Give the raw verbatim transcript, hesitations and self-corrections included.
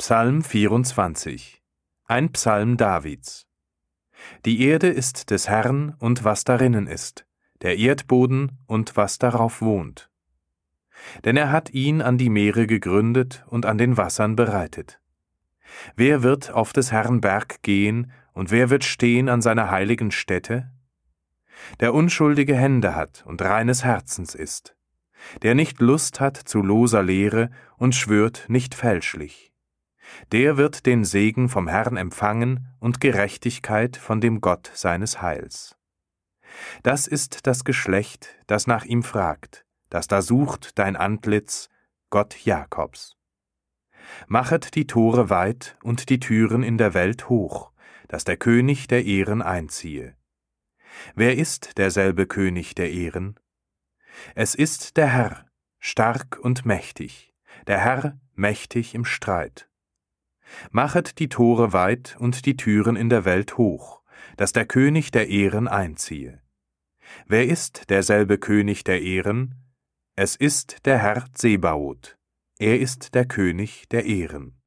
Psalm vierundzwanzig. Ein Psalm Davids. Die Erde ist des Herrn und was darinnen ist, der Erdboden und was darauf wohnt. Denn er hat ihn an die Meere gegründet und an den Wassern bereitet. Wer wird auf des Herrn Berg gehen und wer wird stehen an seiner heiligen Stätte? Der unschuldige Hände hat und reines Herzens ist, der nicht Lust hat zu loser Lehre und schwört nicht fälschlich. Der wird den Segen vom Herrn empfangen und Gerechtigkeit von dem Gott seines Heils. Das ist das Geschlecht, das nach ihm fragt, das da sucht dein Antlitz, Gott Jakobs. Machet die Tore weit und die Türen in der Welt hoch, dass der König der Ehren einziehe. Wer ist derselbe König der Ehren? Es ist der Herr, stark und mächtig, der Herr mächtig im Streit. Machet die Tore weit und die Türen in der Welt hoch, dass der König der Ehren einziehe. Wer ist derselbe König der Ehren? Es ist der Herr Zebaoth, er ist der König der Ehren.